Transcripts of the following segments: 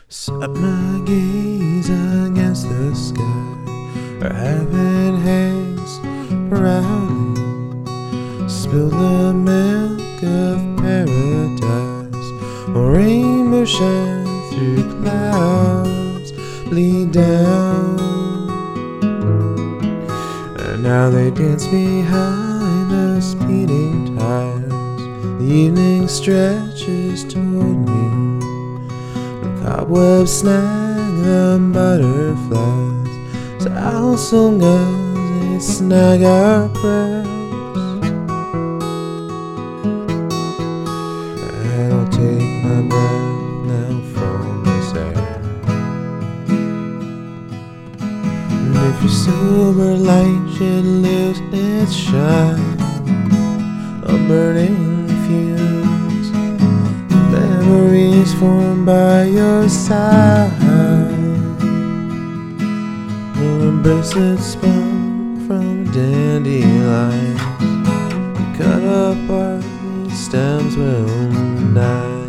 Set my gaze against the sky, where heaven hangs proudly. Spill the milk of paradise, or rainbow shine through clouds, bleed down. And now they dance behind the speeding tires. The evening stretches toward me. Cobwebs snag the butterflies, so also guns they snag our breaths. And I'll take my breath now from this air. And if your silver light should lose its shine, a burning fuse, memories formed by your side, your bracelet spun from dandelions. You cut apart, these stems will die.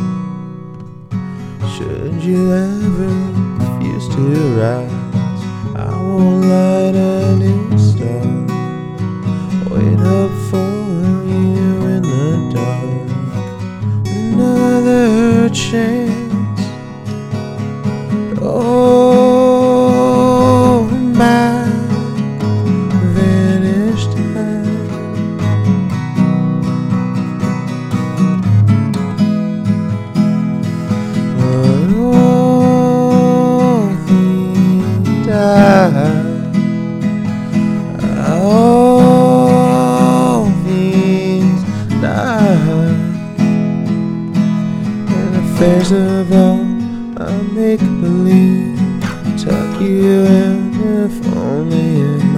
Should you ever refuse to rise, I won't light a new star, wait up for you in the dark. Another chance. Oh, my vanished time. But all things die. All things die. Affairs of all I make believe, tuck you in if only